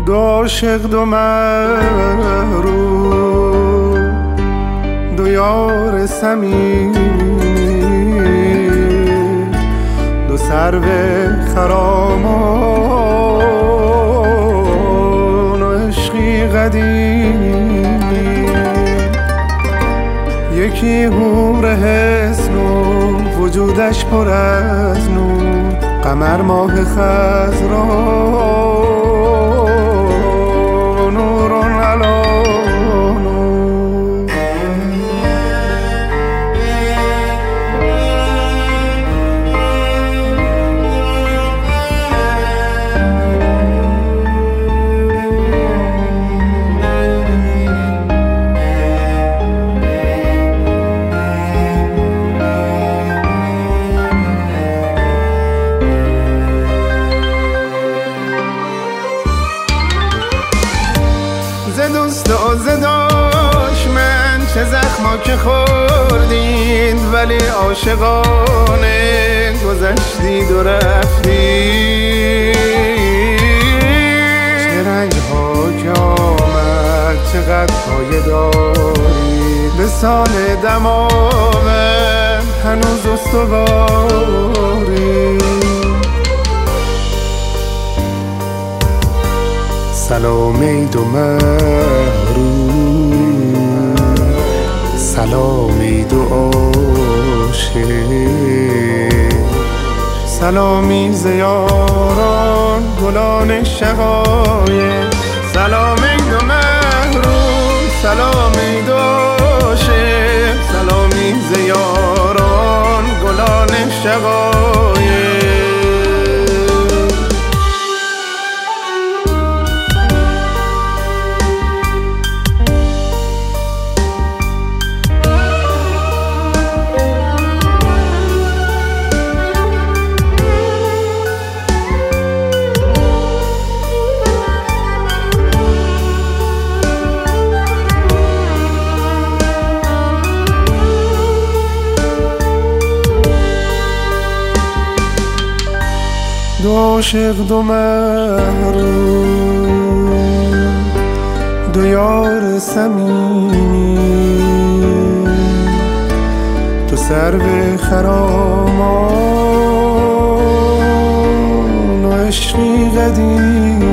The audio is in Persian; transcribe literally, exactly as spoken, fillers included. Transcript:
دو عاشق دو محروم، دو یار صمیمی، دو سرو خرامان و عشقی قدیمی. یکی حور حسن و وجودش پر از نور، قمر ماه خضرا نوران علی نور. ز دوست و ز دشمن چه زخما که خوردید، ولی عاشقانه گذشتید و رفتید. چه رنج ها که آمد چقدر پایه دارید، به سال دماوند هنوز استوارید. سلام ای دو محروم، سلام ای دو عاشق، سلامی ز یاران گلان شقایق. سلام ای دو محروم، سلام ای دو عاشق، سلامی ز یاران گلان شقایق. دو عاشق دو محروم، دو یار صمیمی، دو سرو خرامان و عشقی قدیمی.